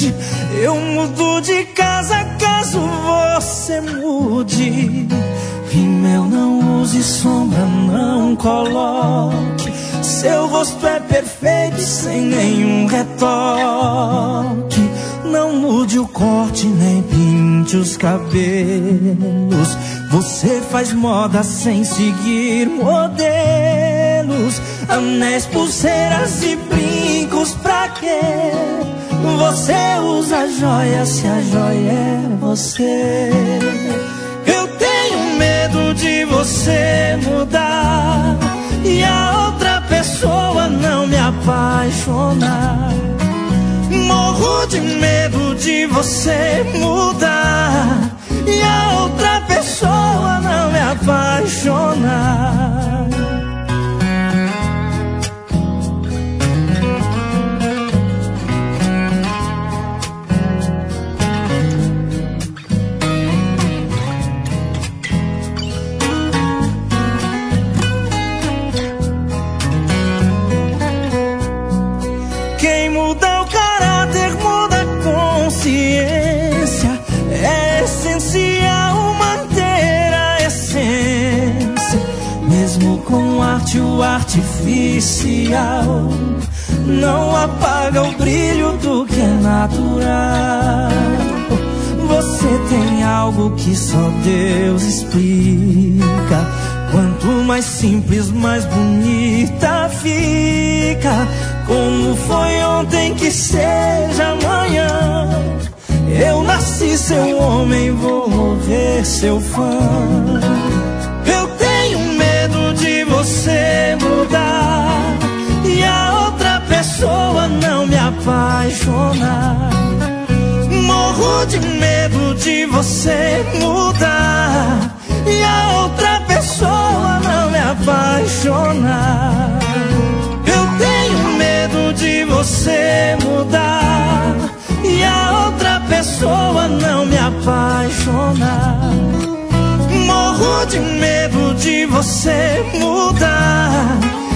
Eu mudo de casa caso você mude. Rímel, não use sombra, não coloque. Seu rosto é perfeito sem nenhum retoque. Não mude o corte, nem pinte os cabelos. Você faz moda sem seguir modelos. Anéis, pulseiras e brincos, pra quê? Você usa joia se a joia é você. Eu tenho medo de você mudar e a outra pessoa não me apaixonar. Morro de medo de você mudar e a outra pessoa não me apaixonar. Quem muda o caráter muda a consciência. É essencial manter a essência. Mesmo com arte, o artificial não apaga o brilho do que é natural. Você tem algo que só Deus explica. Quanto mais simples, mais bonita fica. Como foi ontem que seja amanhã. Eu nasci seu homem, vou morrer seu fã. Eu tenho medo de você mudar e a outra pessoa não me apaixonar. Morro de medo de você mudar e a outra pessoa não me apaixonar. Eu tenho medo de você mudar e a outra pessoa não me apaixonar. Morro de medo de você mudar